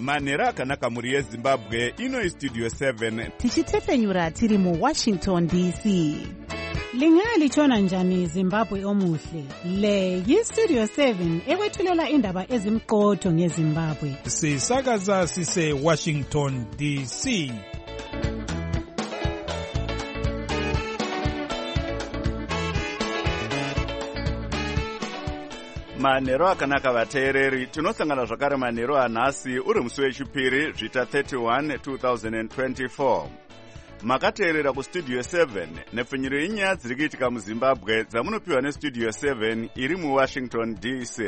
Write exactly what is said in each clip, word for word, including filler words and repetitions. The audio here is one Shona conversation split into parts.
manhero akanaka muri yezimbabwe. Ino istudio seven tichitefenyura tiri mu Washington D C. Lingalitshona njani Zimbabwe omuhle? Le yistudio seven ekwethulela indaba ezimqotho ngeZimbabwe. Sisakaza sise Washington D C. manhero akanaka vateereri, tinosangana zvakare manhero anhasi uri musi wechipiri zvita thirty-one two thousand twenty-four. Makateerera kustudio seven nepfunyiro yenyaya dziri kuitika muZimbabwe dzamunopiwa nestudio seven iri muWashington D C.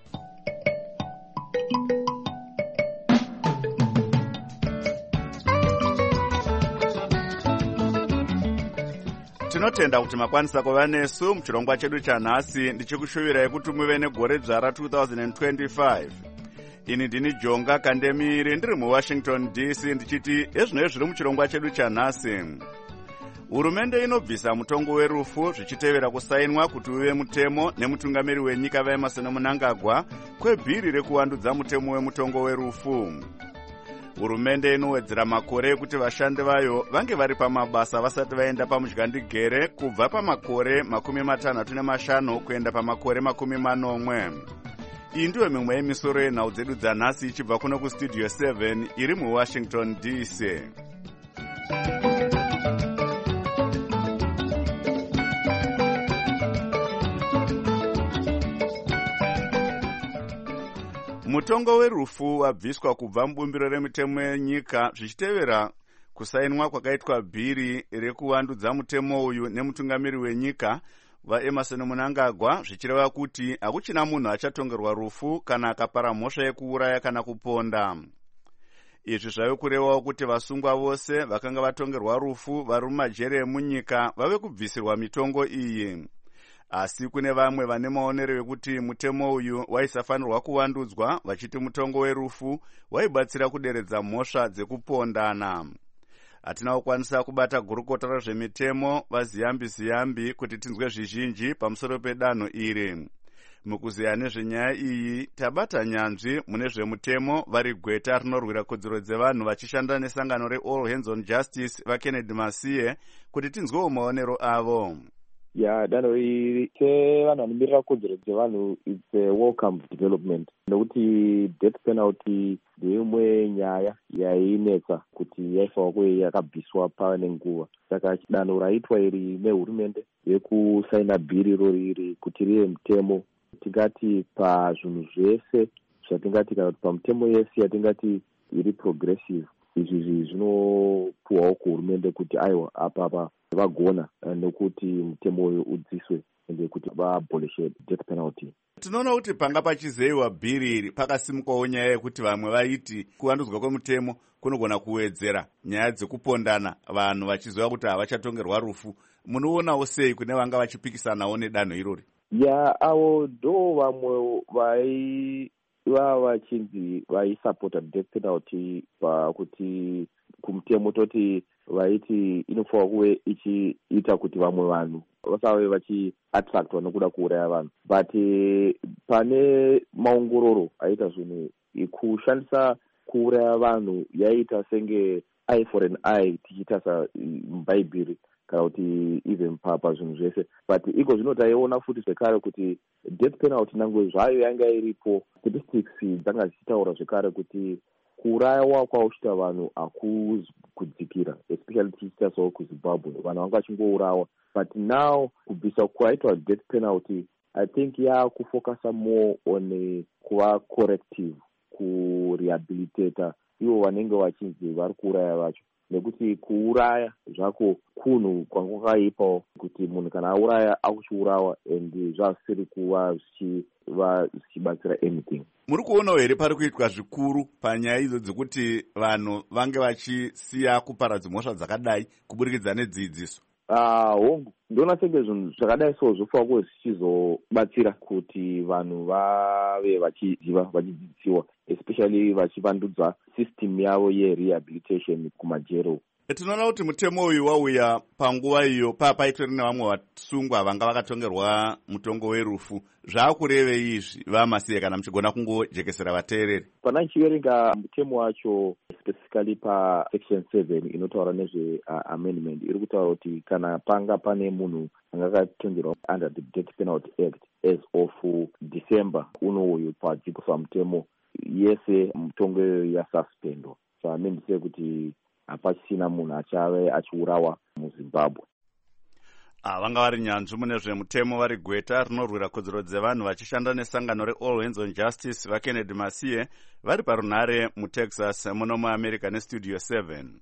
Tinotenda kuti makwanisa kuva nesu muchirongwa chedu chanhasi. Ndichikushuvirai kuti muve negore dzvara two thousand twenty-five. Ini ndini Jonga Kandemiri ndiri muWashington D C ndichiti ezvinoi zviri muchirongwa chedu chanhasi. Hurumende inobvisa mutongo werufu zvichitevera kusainwa kuti uve mutemo nemutungamiri wenyika vaEmerson Mnangagwa kwebhiri rekuwandudza mutemo wemutongo werufu. Hurumende inowedzera makore ekuti vashandi vayo vange vari pamabasa vasati vaenda pamudyandigere kubva pamakore makumi matanhatu nemashanu kuenda pamakore makumi manomwe. Iyi ndiyo mimwe yemisoro yenhau dzedu dzanhasi ichibva kuno kustudio seven iri muWashington D C. Mutongo werufu wabviswa kubva mubumbiro remitemo yenyika zvichitevera kusainwa kwakaitwa bhiri rekuwandudza mutemo uyu nemutungamiri wenyika vaEmerson Mnangagwa, zvichireva kuti hakuchina munhu achatongerwa rufu kana akapara mhosva yekuuraya kana kuponda. Izvi zvave kurevawo kuti vasungwa vose vakanga vatongerwa rufu vari mumajere emunyika vave kubvisirwa mitongo iyi. Asi kune vamwe vane maonero ekuti mutemo uyu waisafanirwa kuwandudzwa, vachiti mutongo werufu waibatsira kuderedza mhosva dzekupondana. Hatina kukwanisa kubata gurukota rezvemitemo vaziyambi ziyambi kuti tinzwe zvizhinji pamusoro pedanho iri. Mukuziya nezvenyaya iyi tabata nyanzvi mune zvemutemo vari gweta rinorwira kodzero dzevanhu vachishanda nesangano reAll Hands on Justice vaKennedy Masiye kuti tinzwewo maonero avo. Ya danho iri sevanhu vanomirira kodzero dzevanhu it's a welcome development, nekuti death penalty ndeimwe nyaya yainetsa kuti yaifanwa kuve yakabviswa pane nguva. Saka danho raitwa iri nehurumende yekusaina bhiri irori iri kuti rive mutemo, tingati pazvinhu zvese zvatingati kana kuti pamutemo yese yatingati iri progressive, izvi zvinopuwawo kuhurumende kuti aiwa apapa vagona nekuti mutemo uyu udziswe ende kuti vaabolishe death penalty. Tinoona kuti panga pachizeyiwa bhiri iri pakasimukawo nyaya yekuti vamwe vaiti kuvandudzwa kwemutemo kunogona kuwedzera nyaya dzekupondana, vanhu vachiziva kuti havachatongerwa rufu. Munoonawo sei kune vanga vachipikisanawo nedanho irori? Ya avo ndo vamwe vai va vachinzi vaisapota death penalty pakuti kumutemo toti vaiti inofanwa kuve ichiita kuti vamwe vanhu vasave vachiattractwa nokuda kuuraya vanhu, but pane maongororo aita zvinhu kushandisa kuuraya vanhu yaita senge eye for an eye tichitarisa mubhaibheri kana kuti even papa zvinhu zvese, but iko zvino taiona futi zvekare kuti death penalty nangwe zvayo yanga iripo, statistics dzanga dzichitaura zvekare kuti kuurayawa kwauchita vanhu hakuzi kudzikira, especially tichitarisawo kuZimbabwe vanhu vanga vachingourawa, but now kubvisa kwaitwa death penalty I think yakufocusa more on kuva corrective, kurehabilitata ivo vanenge vachinzi vari kuuraya vacho, nekuti kuuraya zvako kunhu kwanga kwakaipawo kuti munhu kana auraya akuchiurawa and zvasiri kuva zvichibatsira anything. Muri kuonawo here pari kuitwa zvikuru panyaya idzo dzekuti vanhu vange vachisiya kuparadza mhosva dzakadai kuburikidza nedzidziso? Ah, hongu ndona senge zvinhu zvakadai so zvofanwa kuve zvichizobatsira kuti vanhu vave vachiziva, vachidzidzisiwa, especially vachivandudza system yavo yerehabilitation kumajero. Tinoona kuti mutemo uyu wauya panguva iyo papaitore nevamwe vasungwa vanga vakatongerwa mutongo werufu. Zvaakurevei izvi vaMasiye kana muchigona kungojekesera vateereri? Pana ndichiverenga mutemo wacho specifically pa section seven inotaura nezve uh, amendment iri kutaura kuti kana panga pane munhu anga akatongerwa under the Death Penalty Act as of December uno uyu padzikosa mutemo yese mutongo yasuspendwa. So amendise kuti hapachisina munhu achave achiurawa muZimbabwe. Ah, vanga vari nyanzvi mune zvemutemo vari gweta rinorwira kodzero dzevanhu vachishanda nesangano reAll Hands on Justice vaKennedy Masiye vari parunhare muTexas muno muAmerica neStudio seven.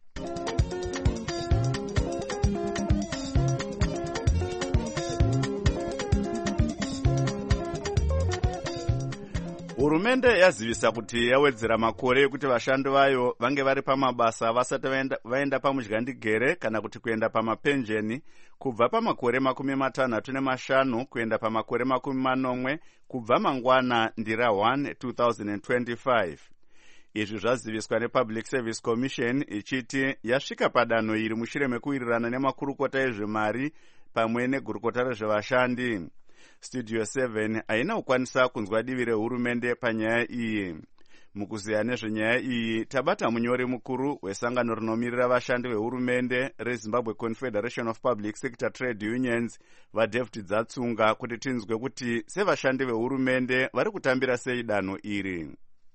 Hurumende yazivisa kuti yawedzera makore ekuti vashandi vayo vange vari pamabasa vasati vaenda, vaenda pamuzhandigere kana kuti kuenda pamapenjeni kubva pamakore makumi matanhatu nemashanu kuenda pamakore makumi manomwe kubva mangwana ndira one two thousand twenty-five. Izvi zvaziviswa nePublic Service Commission ichiti yasvika padanho iri mushure mekuwirirana nemakurukota ezvemari pamwe negurukota rezvevashandi. Studio seven haina kukwanisa kunzwa divi rehurumende panyaya iyi. Mukuziya nezvenyaya iyi tabata munyori mukuru wesangano rinomirira vashandi vehurumende reZimbabwe Confederation of Public Sector Trade Unions vaDavid Dzatsunga kuti tinzwe kuti sevashandi vehurumende vari kutambira sei danho iri.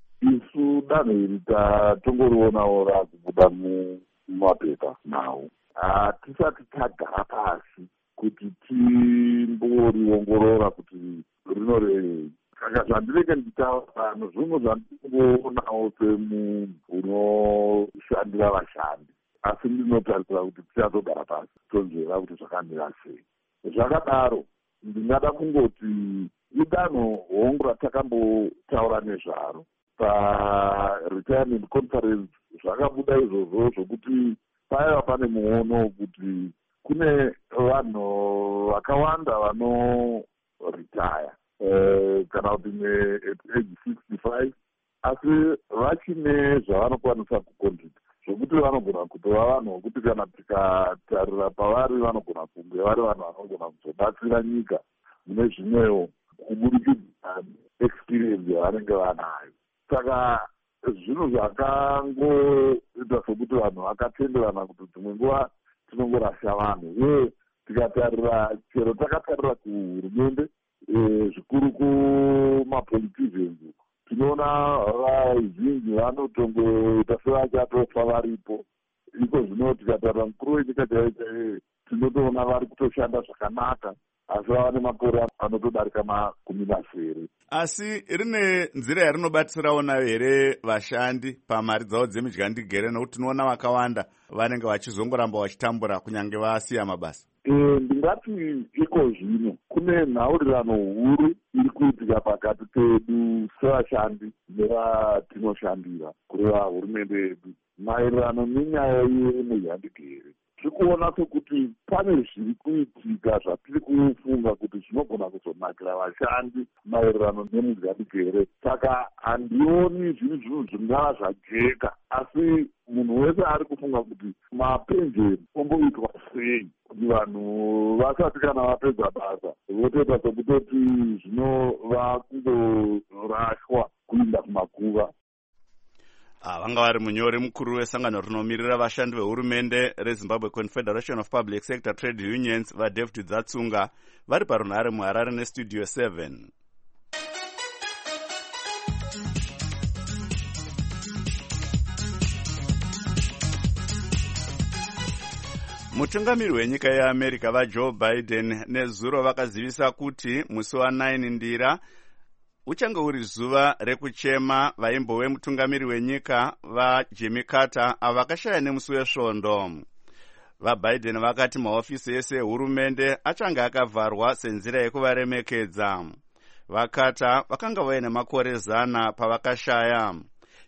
Isu danho iri tatongorionawo rakubuda mumapepa nawo. Hatisati tagara pasi kuti timboriongorora kuti rinorevei. Saka zvandireke ndichitaura pano zvimwe zvandinongoonawo semunhu unoshandira vashandi, asi ndinotarisira kuti tichazogara pasi tonzvera kuti zvakamira sei. Zvakadaro ndingada kungoti idanho hongu ratakambotaura nezvaro paretirement conference. Zvakabuda izvozvo zvokuti paiva pane muono wekuti kune vanhu vakawanda vanoretire eh, kana kuti neage sixty-five asi vachine zvavanokwanisa kucontribute zvokuti vanogona kutova vanhu vokuti kana tikatarira pavari vanogona kunge vari vanhu vanogona kuzobatsira nyika mune zvimwewo kubudikidza experience yavanenge vanayo. Saka zvinhu zvakangoita sokuti vanhu vakatenderana kuti dzimwe nguva tinongorasha vanhu uye tikatarira chero takatarira kuhurumende zvikuru kumapoliticians tinoona vazhinji vanotongoita sevachatofa varipo. Iko zvino tikatarira mukuru wenyika chaiye tinotoona vari kutoshanda zvakanaka asi vava nemakore anotodarika makumi masere. Asi rine nzira yarinobatsirawo nayo here vashandi pamari dzavo dzemidyandigere, nokuti tinoona vakawanda vanenge vachizongoramba vachitambura kunyange vasiya mabasa? E, ndingati iko zvino kune nhaurirano huru iri kuitika pakati pedu sevashandi nevatinoshandira kureva hurumende yedu maererano nenyaya yemudyandigere. Tiri kuona sokuti pane zviri kuitika zvatiri kufunga kuti zvinogona kuzonakira vashandi maererano nemudyandigere. Saka handioni zviri zvinhu zvingava zvajeka, asi munhu wese ari kufunga kuti mapenjeni omboitwa sei kuti vanhu vasati kana vapedza basa votoita sokutoti zvinova kungorashwa kuinda kumakuva. Vanga vari munyori mukuru wesangano rinomirira vashandi vehurumende reZimbabwe Confederation of Public Sector Trade Unions vaDavid Dzatsunga vari parunhare muHarare neStudio seven. Mutungamiri wenyika yeAmerica vaJoe Biden nezuro vakazivisa kuti musi wanine ndira uchange uri zuva rekuchema vaimbo vemutungamiri wenyika vaJimmy Carter avakashaya nemusi wesvondo. VaBiden vakati mahofisi ese ehurumende achange akavharwa senzira yekuvaremekedza. VaCarter vakanga vaine makore zana pavakashaya.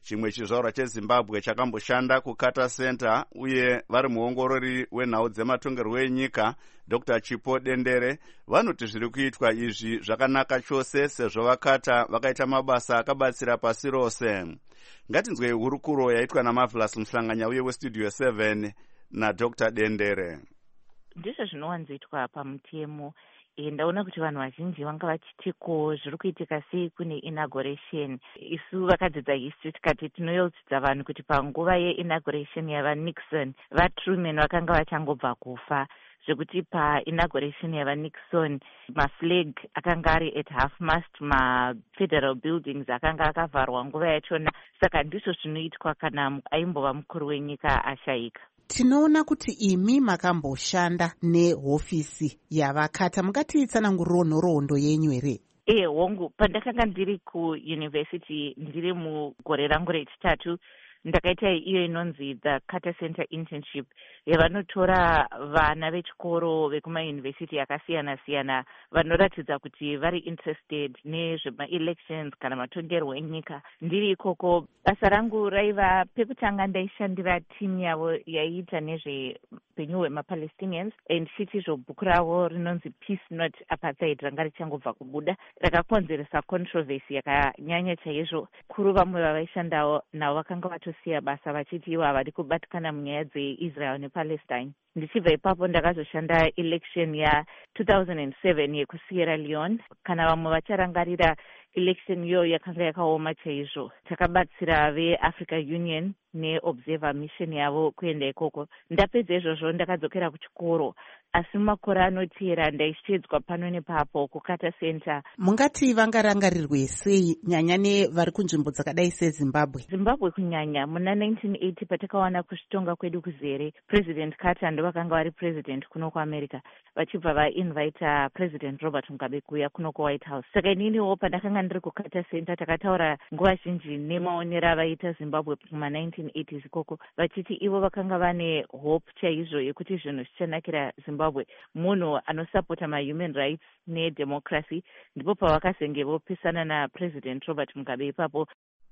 chimwe chizvarwa chezimbabwe chakamboshanda kucarter center uye vari muongorori wenhau dzematongerwo enyika dr Chipo Dendere vanoti zviri kuitwa izvi zvakanaka chose sezvo vakata vakaita mabasa akabatsira pasi rose. Ngatinzwei hurukuro yaitwa naMarvelous Muhlanganya uye westudio seven nadr Dendere. Ndizvo zvinowanzoitwa pamutemo. Ndaona kuti vanhu vazhinji vanga vachitiko zviri kuitika sei kune inauguration. Isu vakadzidza history tikati tinoyeuchidza vanhu kuti panguva yeinauguration yavaNixon vaTruman vakanga vachangobva kufa, zvekuti painauguration yavaNixon maflag akanga ari at half mast, mafederal buildings akanga akavharwa nguva yachona. Saka ndizvo zvinoitwa kana aimbova mukuru wenyika ashayika. Tinoona kuti imi makamboshanda nehofisi yavakata, mungatitsanangurirawo nhoroondo yenyu here? Eh, hongu, pandakanga ndiri kuuniversity ndiri mugore rangu rechitatu ndakaita iyo inonzi the Carter Center internship yavanotora vana vechikoro vekumayunivhesiti yakasiyana siyana vanoratidza kuti vari interested nezvema-elections kana matongerwo enyika. Ndiri ikoko basa rangu raiva pekutanga ndaishandira timu yavo yaiita nezvepenyu hwema-Palestinians, and chitizvo bhuku ravo rinonzi Peace Not Apartheid ranga richangobva kubuda rakakonzeresa controversy yakanyanya chaizvo. Kuru vamwe vavaishandawo navo vakanga vato siya basa vachiti ivo havari kubatikana munyaya dzeIsrael nePalestine. Ndichibva ipapo ndakazoshanda election ya two thousand seven yekusierra Leone. Kana vamwe vacharangarira election iyo yakanga yakaoma chaizvo, takabatsira veAfrica Union neobserver mission yavo kuenda ikoko. Ndapedza izvozvo ndakadzokera kuchikoro, asi mumakore anoteera ndaishedzwa pano nepapo kuCarter Center. Mungati vangarangarirwe sei nyanya nevari kunzvimbo dzakadai seZimbabwe? Zimbabwe kunyanya muna nineteen eighty patakawana kuzvitonga kwedu kuzere, President Carter ndo vakanga vari president kuno kuAmerica, vachibva vainvita President Robert Mugabe kuuya kuno kuWhite House. Saka ininiwo pandakanga ndiri kuCarter Center takataura nguva zhinji nemaonero avaita Zimbabwe kuma nineteen eighties ikoko, vachiti ivo vakanga vane hope chaizvo yekuti zvinhu zvichanakira Zimbabwe, munhu anosapota ma-human rights nedemocracy. Ndipo pavakazenge vopisana naPresident Robert Mugabe ipapo.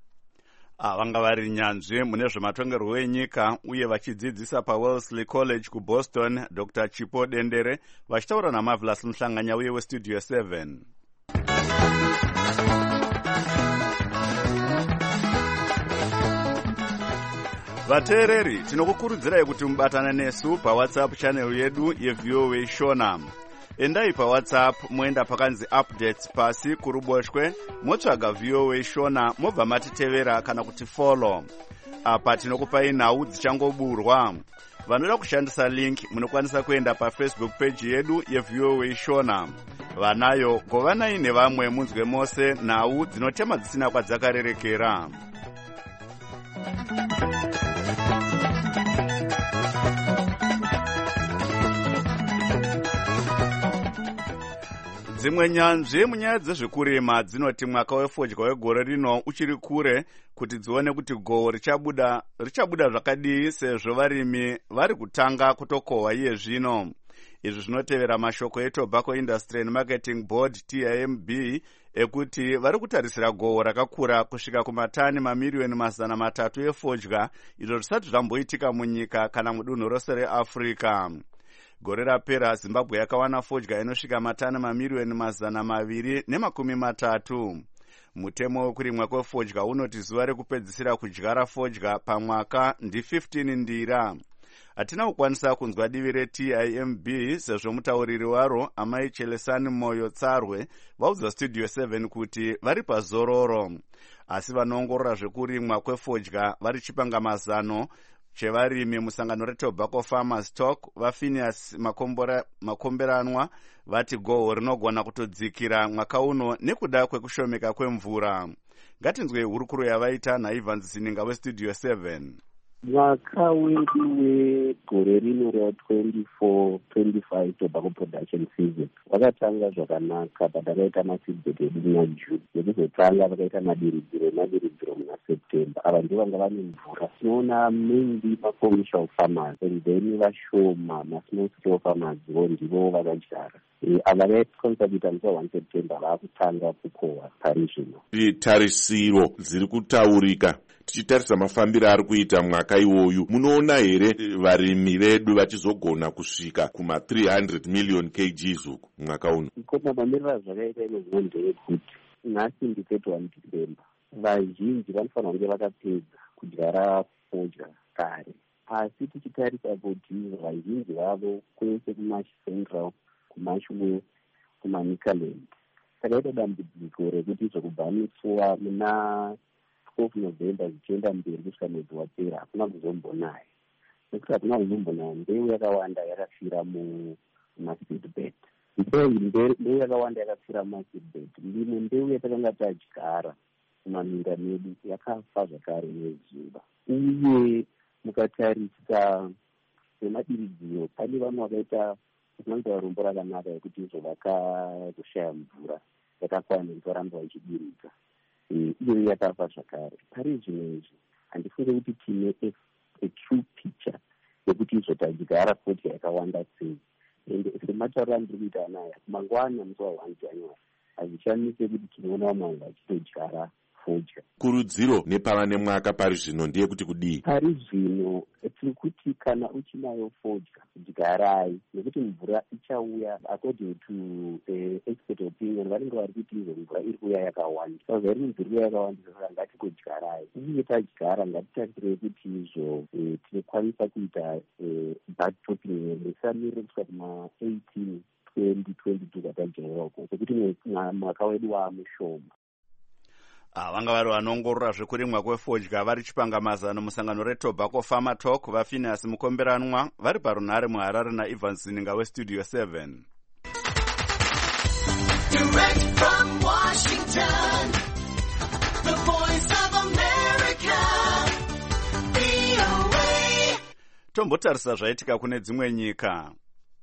Ah, vanga vari nyanzvi mune zvematongerwo enyika uye vachidzidzisa paWellesley College kuBoston, dr Chipo Dendere vachitaura naMarvelous Muhlanganya uye westudio seven. Vateereri, tinokukurudzirai kuti mubatane nesu paWhatsApp channel yedu yeV O A Shona. Endai paWhatsApp moenda pakanzi updates pasi kuruboshwe, motsvaga V O A Shona mobva matitevera kana kuti follow. Apa tinokupai nhau dzichangoburwa. Vanoda kushandisa link munokwanisa kuenda paFacebook page yedu yeV O A Shona. Vanayo govanai nevamwe munzwe mose nhau dzinotema dzisina kwadzakarerekera. Dzimwe nyanzvi munyaya dzezvekurima dzinoti mwaka wefodya wegore rino uchiri kure kuti dzione kuti gohwo richabuda richabuda zvakadii sezvo varimi vari kutanga kutokohwa iye zvino. Izvi zvinotevera mashoko eTobacco Industry and Marketing Board T I M B ekuti vari kutarisira gohwo rakakura kusvika kumatani mamiliyoni mazana matatu efodya, izvo zvisati zvamboitika munyika kana mudunhu rose reAfrica. Gore rapera Zimbabwe yakawana fodya inosvika matani mamiliyoni mazana maviri nemakumi matatu. Mutemo wekurimwa kwefodya unoti zuva rekupedzisira kudyara fodya pamwaka ndi fifteen ndira. Hatina kukwanisa kunzwa divi reT I M B sezvo mutauriri waro Amai Chelesani Moyo Tsarwe vaudza studio seven kuti vari pazororo. Asi vanoongorora zvekurimwa kwefodya vari chipangamazano chevarimi musangano reTobacco Farmers Talk vaPhineas Makomberanwa vati gohwo rinogona kutodzikira mwaka uno nekuda kwekushomeka kwemvura. Ngatinzwe hurukuro yavaita naIvans Zininga westudio seven. Mwaka wedu wegore rino ra-twenty-four twenty-five tobacco production season wakatanga zvakanaka, patakaita masibheti edu muna June, nekuzotanga vakaita madiridziro madiridziro muna September. Ava ndivo vanga vane mvura. Tinoona mainly ma-commercial farmers and then vashoma ma-small scale farmers vo ndivo vakadyara. Ava vakonsakuita musi wa September vakutanga kukohwa pari zvino. Tarisiro dziri kutaurika tichitarisa mafambiro ari kuita mwaka iwoyu, munoona here varimi vedu vachizogona kusvika kuma three hundred million kgs uku mwaka uno? Kona mamirira zvakaita ino zvino ndeyekuti nhasi ndi thirty-one December, vazhinji vanofanira kunge vakapedza kudyara fodya kare, asi tichitarisa kuti vazhinji vavo kwese kumash central, kumash west, kumanikaland takaita dambudziko rekuti zvokubva mipfuwa muna twelve November zvichienda mberi kusvika mwedzi wapera hakuna kuzombonaya, nekuti hakuna kuzombonaya. Mbeu yakawanda yakafira mumaseedbed, mbeu yakawanda yakafira mumaseedbed. Limwe mbeu yatakanga tadyara mumaminda medu yakafa zvakare nezuva. Uye mukatarisa semadiridziro, pane vamwe vakaita kunoita rombo rakanaka yekuti izvo vakazoshaya mvura yakakwana kuti varamba vachidiridza, iyo yakafa zvakare. Pari zvino izvi handifunge kuti tine a true picture yekuti izvo tadyara fodya yakawanda sei, ende sematauro andiri kuita anaya mangwana musi wa one January hazvichanise kuti tinoona vamwe vachitodyara fodya. Kurudziro nepava nemwaka pari zvino ndiye kuti kudii? Pari zvino tiri kuti kana uchinayo fodya dyarai, nekuti mvura ichauya according to the expert opinion. Vanenge vari kuti izvo mvura iri kuuya yakawanda, saka iri mvura kuuya yakawanda, saka ngatikodyarayi. Uye tadyara ngatitarire kuti izvo tinokwanisa kuita backtopping risamirire kusvika kuma eighteen twenty twenty-two kwatadyarira uko, nekuti mwaka wedu waamushoma. Ah, vanga vari vanongorora zvekurimwa kwefodya vari chipangamazano musangano reTobacco Farmer Talk, vaPhineas Mukomberanwa vari parunhare muHarare naEvans Zininga weStudio seven. Direct from Washington, the voice of America, V O A. Tombotarisa zvaitika kune dzimwe nyika.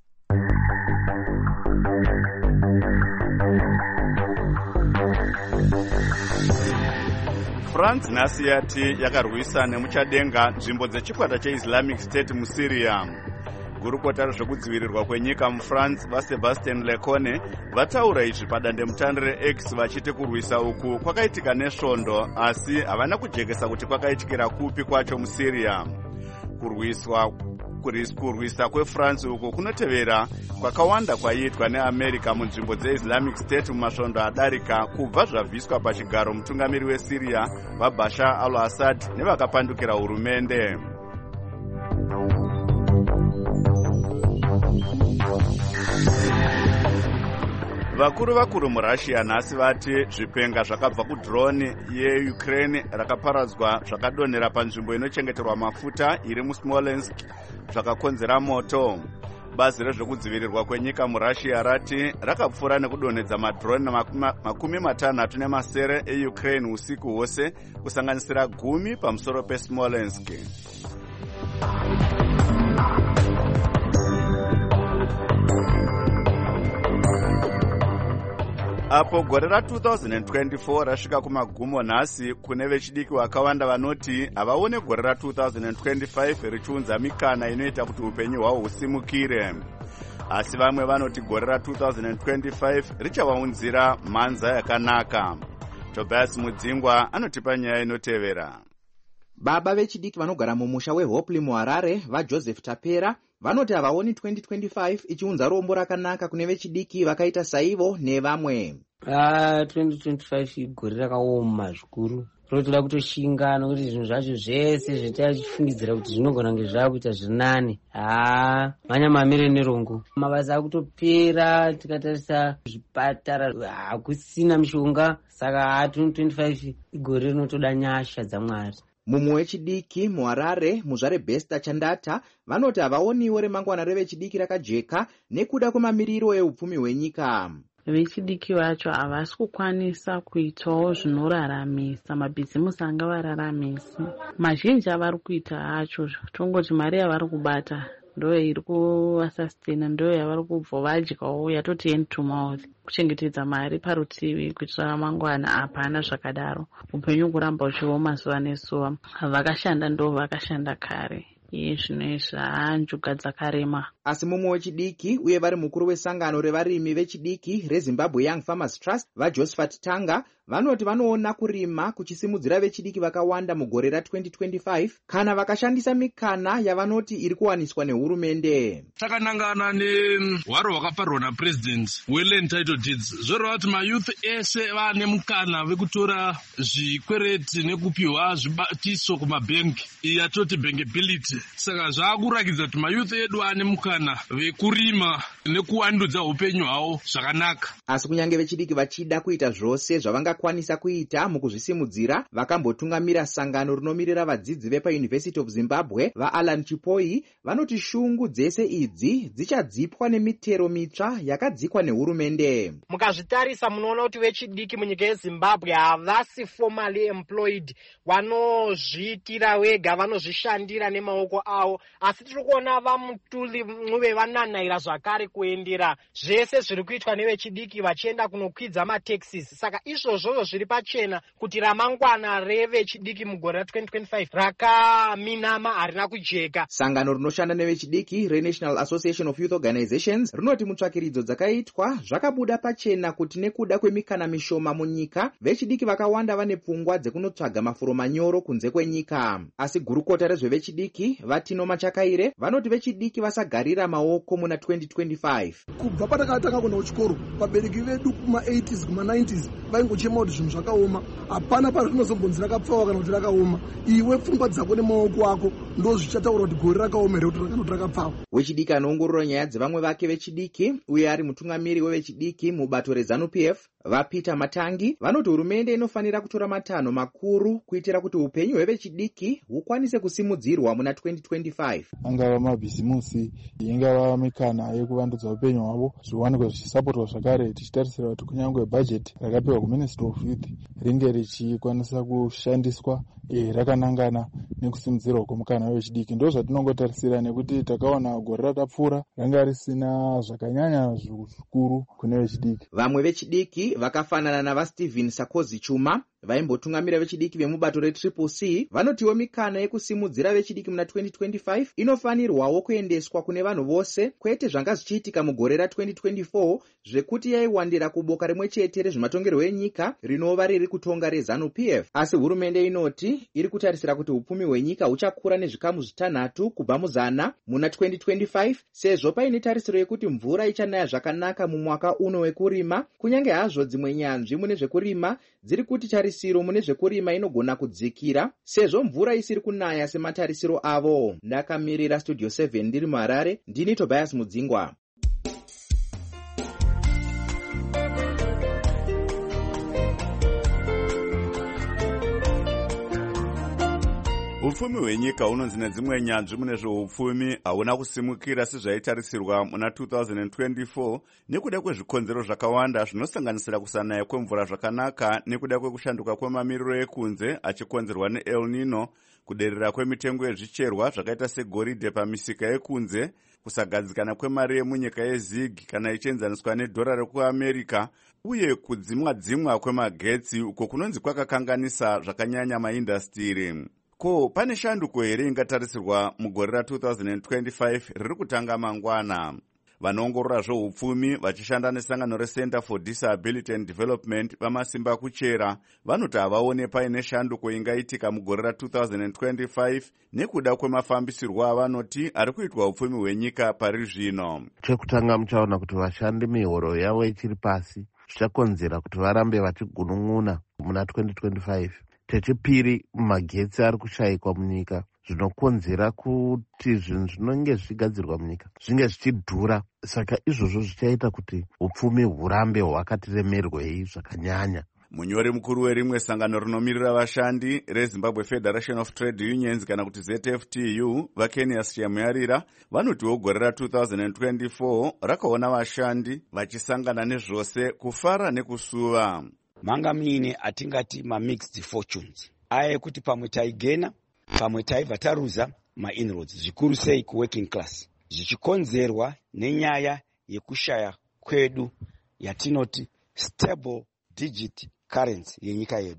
France nhasi yati yakarwisa nemuchadenga nzvimbo dzechikwata cheIslamic State muSyria. Gurukota rezvekudzivirirwa kwenyika muFrance vaSebastien Lecornu vataura izvi padandemutande reX vachiti kurwisa uku kwakaitika nesvondo, asi havana kujekesa kuti kwakaitikira kupi kwacho muSyria. Kurwiswa kurwisa kweFrance uku kunotevera kwakawanda kwaiitwa neAmerica munzvimbo dzeIslamic State mumasvondo adarika kubva zvabviswa pachigaro mutungamiri weSyria vaBashar al-Assad nevakapandukira hurumende. Vakuru vakuru muRussia nhasi vati zvipenga zvakabva kudrone yeUkraine rakaparadzwa zvakadonhera panzvimbo inochengeterwa mafuta iri muSmolensk zvakakonzera moto. Bazi rezvekudzivirirwa kwenyika muRussia rati rakapfura nekudonhedza madrone makumi matanhatu nemasere eUkraine usiku hwose kusanganisira gumi pamusoro peSmolensk. Apo gore ra-twenty twenty-four rasvika kumagumo nhasi, kune vechidiki vakawanda vanoti havaone gore ra-twenty twenty-five richiunza mikana inoita kuti upenyu hwavo husimukire. Asi vamwe vanoti gore ra-twenty twenty-five richavaunzira mhanza yakanaka. Tobias Mudzingwa anotipa nyaya inotevera. Baba vechidiki vanogara mumusha weHopley muHarare vaJoseph Tapera vanoti havaoni twenty twenty-five ichiunza rombo rakanaka kune vechidiki vakaita saivo nevamwe. Ah, twenty twenty-five igore rakaoma zvikuru. Rotoda kutoshinga nokuti zvinhu zvacho zvese zvatachifungidzira kuti zvinogona kunge zvakuita zvinane. Ah, manya mamire nerongo. Mabasa akutopera, tikatarisa zvipatara hakusina mishonga, saka twenty twenty-five igore rinotoda nyasha dzaMwari. Mumwe wechidiki muHarare muzvare Besta Chandata vanoti havaoniwo remangwana revechidiki rakajeka nekuda kwemamiriro eupfumi hwenyika. Vechidiki vacho havasi kukwanisa kuitawo zvinoraramisa, mabhizimusi anga vararamisi. Mazhinji avari kuita acho tongoti mari yavari kubata ndo iri kuvasastena, ndo yavari kubva vadyawo yatoti end to mouth. Kuchengetedza mari parutivi kuitira ramangwana hapana zvakadaro. Upenyu kuramba uchiwo mazuva nezuva. Vakashanda ndo vakashanda kare. iye zvinoizvi hanjuga dzakarema. Asi mumwe wechidiki uye vari mukuru wesangano revarimi vechidiki reZimbabwe Young Farmers Trust vaJosephat Tanga vanoti vanoona kurima kuchisimudzira vechidiki vakawanda mugore ra twenty twenty-five kana vakashandisa mikana yavanoti iri kuwaniswa nehurumende. Takanangana nehwaro hwakaparwa napresident weland title deeds zvoreva kuti mayouth ese vane mukana vekutora zvikwereti nekupiwa zvibatiso kumabhengi yatoti bankability. Saka zvaakurakidza kuti mayouth edu ane mukana vekurima nekuwandudza upenyu hwavo zvakanaka. Asi kunyange vechidiki vachida kuita zvose zvavangakwanisa kuita mukuzvisimudzira, vakambotungamira sangano rinomirira vadzidzi vepaUniversity of Zimbabwe vaAlan Chipoi vanoti shungu dzese idzi dzichadzipwa nemitero mitsva yakadzikwa nehurumende. Mukazvitarisa munoona kuti vechidiki munyika yeZimbabwe havasi formally employed, vanozviitira vega, vanozvishandira nemaoko avo, asi tiri kuona vamutuli uve vananaira zvakare kuendera zvese zviri kuitwa nevechidiki vachienda kunokwidza mataxes. Saka izvozvo zviri pachena kuti ramangwana revechidiki mugore ra twenty twenty-five rakaminama, harina kujeka. Sangano rinoshanda nevechidiki reNational Association of Youth Organizations rinoti mutsvakiridzo dzakaitwa zvakabuda pachena kuti nekuda kwemikana mishoma munyika, vechidiki vakawanda vane pfungwa dzekunotsvaga mafuro manyoro kunze kwenyika. Asi gurukota rezvevechidiki Vatino Machakaire vanoti vechidiki vasagarira maoko muna twenty twenty-five. Kubva patakatanga kuenda kuchikoro, vabereki vedu kuma eighties kuma nineties vaingochema kuti zvinhu zvakaoma, hapana pari rinozombonzi rakapfawa kana kuti rakaoma. Iwe pfungwa dzako nemaoko ako ndo zvichataura kuti gore rakaoma here kuti rakati rakapfawa. Wechidiki anoongorora nyaya dzevamwe vake vechidiki uye ari mutungamiri wevechidiki mubato reZANU P F vaPeter Matangi vanoti hurumende inofanira kutora matanho makuru kuitira kuti upenyu hwevechidiki hukwanise kusimudzirwa muna twenty twenty-five. Angava mabhizimusi, ingava mikana yekuvandudza upenyu hwavo zviwanikwe zvichisapotwa zvakare, tichitarisira kuti kunyange bhajeti rakapiwa kuMinistry of Youth ringe richikwanisa kushandiswa e, rakanangana nekusimudzirwa kwemukana wechidiki. Ndo zvatinongotarisira nekuti takaona gore rakapfuura ranga risina zvakanyanya zvikuru kune vechidiki. Vamwe vechidiki vakafanana navaStephen Sakozi Chuma vaimbotungamira vechidiki vemubato reTriple C vanotiwo mikana yekusimudzira vechidiki muna twenty twenty-five inofanirwawo kuendeswa kune vanhu vose, kwete zvanga zvichiitika mugore ra twenty twenty-four zvekuti yaiwandira kuboka rimwe chete rezvematongerwo enyika rinova riri kutonga reZANU P F. Asi hurumende inoti iri kutarisira kuti upfumi hwenyika huchakura nezvikamu zvitanhatu kubva muzana muna twenty twenty-five, sezvo paine tarisiro yekuti mvura ichanaya zvakanaka mumwaka uno wekurima, kunyange hazvo dzimwe nyanzvi mune zvekurima dziri kuti tarisiro mune zvekurima inogona kudzikira sezvo mvura isiri kunaya sematarisiro avo. Ndakamirira Studio seven ndiri muHarare, ndini Tobias Mudzingwa. Upfumi hwenyika unonzi nedzimwe nyanzvi mune zveupfumi hauna kusimukira sezvaitarisirwa muna two thousand twenty-four nekuda kwezvikonzero zvakawanda zvinosanganisira kusanaya kwemvura zvakanaka nekuda kwekushanduka kwemamiriro ekunze achikonzerwa neEl Nino, kuderera kwemitengo yezvicherwa zvakaita segoridhe pamisika yekunze, kusagadzikana kwemari yemunyika yeZig kana ichienzaniswa nedhora rekuAmerica, uye kudzimwa dzimwa kwemagetsi uko kunonzi kwakakanganisa zvakanyanya maindastiri. Ko, pane shanduko here ingatarisirwa mugore ra two thousand twenty-five riri kutanga mangwana? Vanoongorora zveupfumi vachishanda nesangano reCenter for Disability and Development vamasimba kuchera vanoti havaone paine shanduko ingaitika mugore ra two thousand twenty-five nekuda kwemafambisirwo avanoti ari kuitwa upfumi hwenyika pari zvino. Chekutanga muchaona kuti vashandi mihoro yavo ichiri pasi, zvichakonzera kuti varambe vachigunun'una muna twenty twenty-five. Chechipiri, magetsi ari kushayikwa munyika zvinokonzera kuti zvinhu zvinenge zvichigadzirwa munyika zvinge zvichidhura. Saka izvozvo zvichaita kuti upfumi hurambe hwakatiremerwei zvakanyanya. Munyori mukuru werimwe sangano rinomirira vashandi reZimbabwe Federation of Trade Unions kana kuti Z F T U vaKenias Chiyamuyarira vanotiwo gore ra two thousand twenty-four rakaona vashandi vachisangana nezvose kufara nekusuva. Manga muine atingati ma-mixed fortunes, aya ekuti pamwe taigena pamwe taibva taruza ma-inroads, zvikuru sei ku-working class, zvichikonzerwa nenyaya yekushaya kwedu yatinoti stable digit currency yenyika yedu.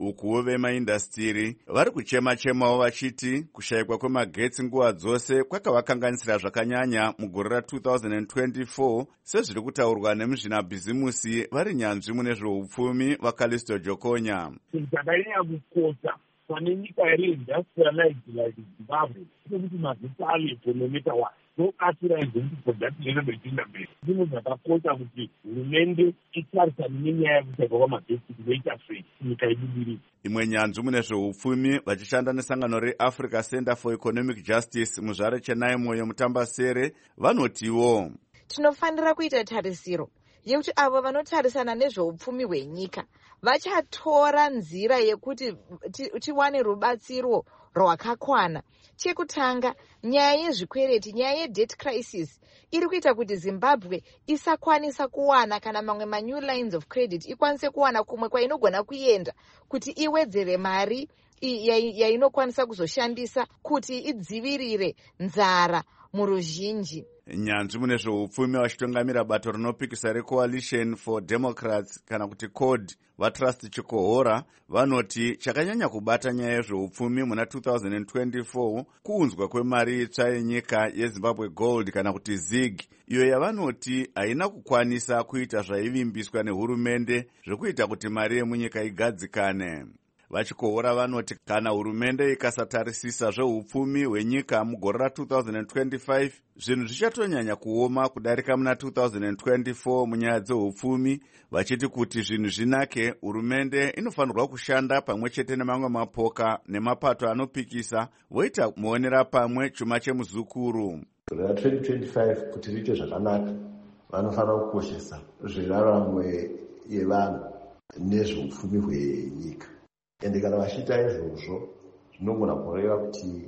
ukuwo vemaindastiri vari kuchema-chemawo vachiti kushayikwa kwemagetsi nguva dzose kwakavakanganisira zvakanyanya mugore ra two thousand twenty-four sezviri kutaurwa nemuzvinabhizimusi vari nyanzvi mune zveupfumi vaCallisto Jokonya. Chakanyanya kukosha pane nyika iri industrialized like Zimbabwe kuti magetsi alipo no matter what. So actually going to product little bit in the base. Zvinhu zvakakosha kuti hurumende itarisane nenyaya yekushayikwa kwamagetsi kuzoita sei nyika ibudirire. Imwe nyanzvi mune zveupfumi vachishanda nesangano reAfrica Center for Economic Justice muzvare Chennai Moyo Mutambasere vanotiwo tinofanira kuita tarisiro yekuti avo vanotarisana nezveupfumi hwenyika vachatora nzira yekuti tiwane rubatsiro rwakakwana. Chekutanga, nyaya yezvikwereti, nyaya yedebt crisis iri kuita kuti Zimbabwe isakwanisa kuwana kana mamwe manew lines of credit ikwanise kuwana kumwe kwainogona kuenda kuti iwedzere mari yainokwanisa kuzoshandisa kuti idzivirire nzara muruzhinji. Nyanzvi mune zveupfumi vachitungamira bato rinopikisa reCoalition for Democrats kana kuti C O D vaTrust Chikohora vanoti chakanyanya kubata nyaya yezveupfumi muna two thousand twenty-four kuunzwa kwemari itsva yenyika yeZimbabwe Gold kana kuti ZiG, iyo yavanoti haina kukwanisa kuita zvaivimbiswa nehurumende zvekuita kuti mari yemunyika igadzikane. Vachikohora vanoti kana hurumende ikasatarisisa zveupfumi hwenyika mugore ra two thousand twenty-five zvinhu zvichatonyanya kuoma kudarika muna two thousand twenty-four munyaya dzeupfumi, vachiti kuti zvinhu zvinake hurumende inofanirwa kushanda pamwe chete nemamwe mapoka nemapato anopikisa voita muonera pamwe chuma chemuzukuru. Gore ra twenty twenty-five kuti riite zvakanaka vanofanira kukoshesa zviraramo yevanhu nezveupfumi hwenyika. Ende kana vachiita izvozvo zvinogona kureva kuti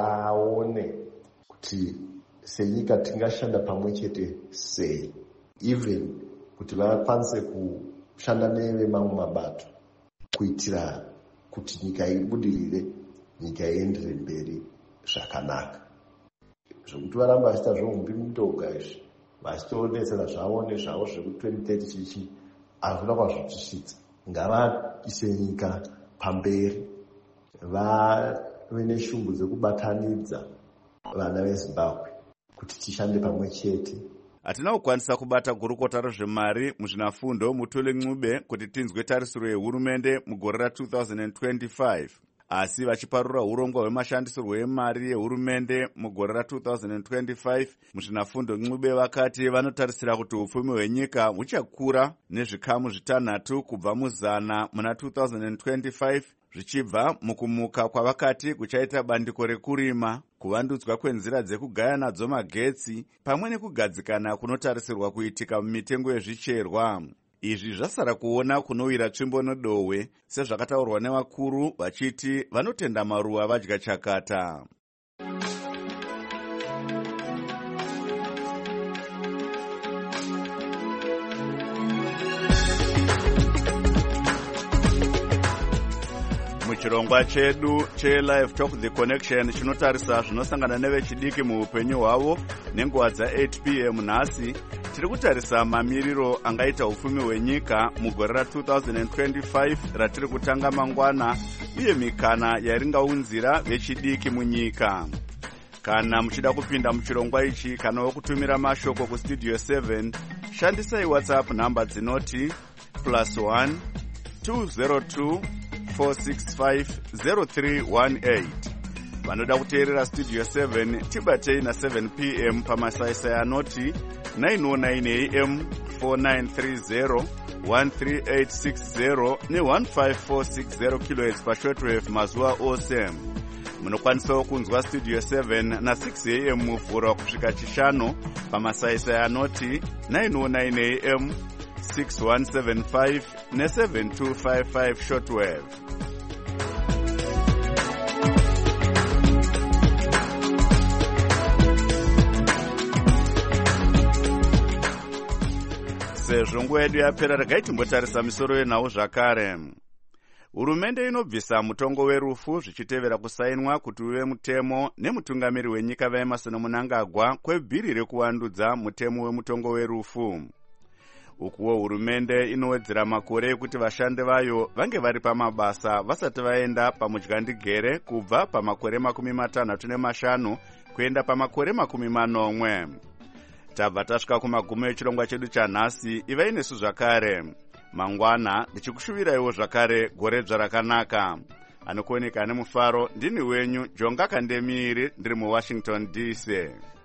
vaone kuti senyika tingashanda pamwe chete sei, even kuti vakwanise kushanda nevemamwe mabato kuitira kuti nyika ibudirire, nyika iendere mberi zvakanaka. Zvokuti varamba vachiita zvoumbi mutoga izvi vachitoonetsera zvavo nezvavo zvekuti twenty thirty chichi hazvina kwazvotisvitsa. Ngavaise nyika pamberi, vave neshungu dzekubatanidza vana veZimbabwe kuti tishande pamwe chete. Hatina kukwanisa kubata gurukota rezvemari muzvinafundo Mutuli Ncube kuti tinzwe tarisiro yehurumende mugore ra two thousand twenty-five. Asi vachiparura urongwa hwemashandisirwo emari yehurumende mugore ra two thousand twenty-five muzvinafundo Ncube vakati vanotarisira kuti upfumi hwenyika huchakura nezvikamu zvitanhatu kubva muzana muna two thousand twenty-five zvichibva mukumuka kwavakati kuchaita bandiko rekurima, kuvandudzwa kwenzira dzekugaya nadzo magetsi pamwe nekugadzikana kunotarisirwa kuitika mumitengo yezvicherwa. Izvi zvasara kuona kunowira tsvimbo nodohwe sezvakataurwa nevakuru vachiti vanotenda maruva vadya chakata. Muchirongwa chedu cheLive Talk The Connection chinotarisa zvinosangana nevechidiki muupenyu hwavo nenguva dza eight p m nhasi tiri kutarisa mamiriro angaita upfumi hwenyika mugore ra two thousand twenty-five ratiri kutanga mangwana uye mikana yaringaunzira vechidiki munyika. Kana muchida kupinda muchirongwa ichi kana wokutumira mashoko kustudio seven shandisai WhatsApp namba dzinoti plus one two zero two four six five zero three one eight. Vanoda kuteerera studio seven tibatei na seven p m pamasaisai anoti nine oh nine a m four nine three zero one three eight six zero ne one five four six zero kilohertz pashortwave mazuva ose. Munokwanisawo kunzwa studio seven na six a m muvhura kusvika chishanu pamasaisai anoti nine oh nine a m six one seven five ne seven two five five shortwave. Sezvo nguva yedu yapera regai timbotarisa misoro yenhau zvakare. Hurumende inobvisa mutongo werufu zvichitevera kusainwa kuti uve mutemo nemutungamiri wenyika vaEmmerson Mnangagwa kwebhiri rekuvandudza mutemo wemutongo werufu. ukuwo hurumende inowedzera makore ekuti vashandi vayo vange vari pamabasa vasati vaenda pamudyandigere kubva pamakore makumi matanhatu nemashanu kuenda pamakore makumi manomwe. Tabva tasvika kumagumo echirongwa chedu chanhasi. Ivai nesu zvakare mangwana ndichikushuviraiwo zvakare gore dzvarakanaka. Anokuoneka nemufaro ndini wenyu Jonga Kandemiri ndiri muWashington D C.